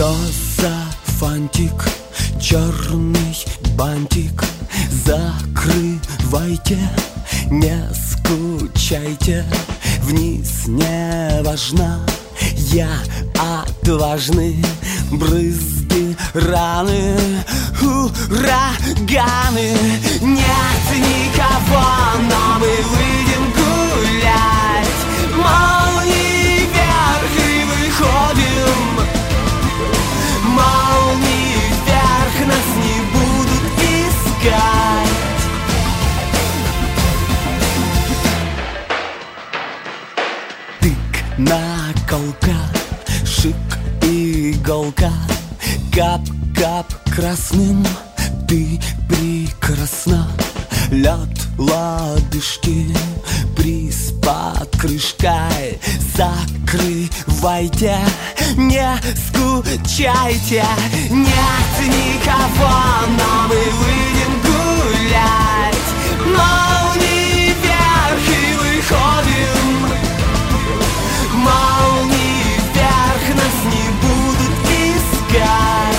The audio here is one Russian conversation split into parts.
Что за фантик, черный бантик? Закрывайте, не скучайте. Вниз не важна, я отважный. Брызги, раны, ураганы. Нет никого, но мы выйдем гулять. Молнии вверх и выходим. Молнии вверх, нас не будут искать. Тык, наколка, шик, иголка. Кап-кап красным, ты прекрасна. Лед, лодыжки, приз под крышкой. Закрывайте, не скучайте. Нет никого, но мы выйдем гулять. Молнии вверх и выходим. Молнии вверх, нас не будут искать.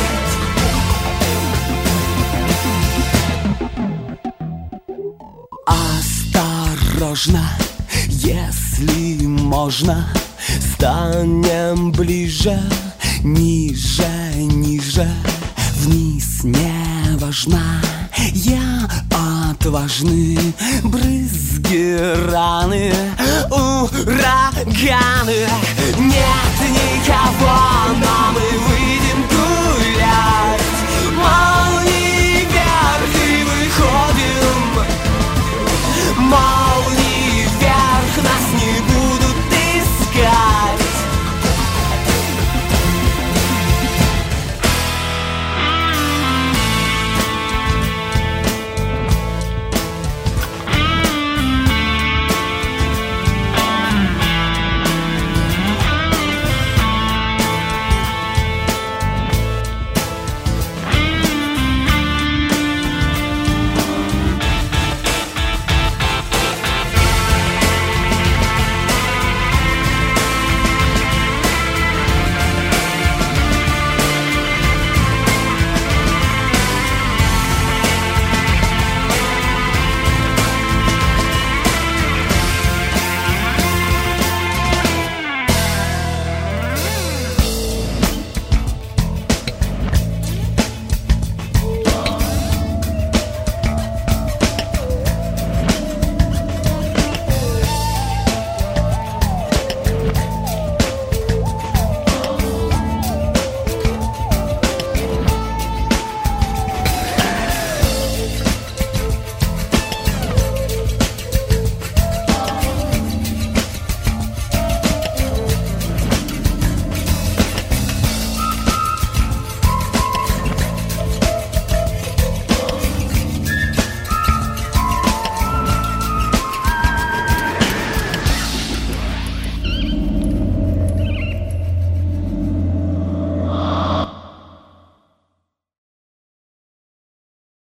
Осторожно, если можно, станем ближе, ниже, ниже. Вниз не важна, я отважный. Брызги, раны, ураганы. Нет никого, но мы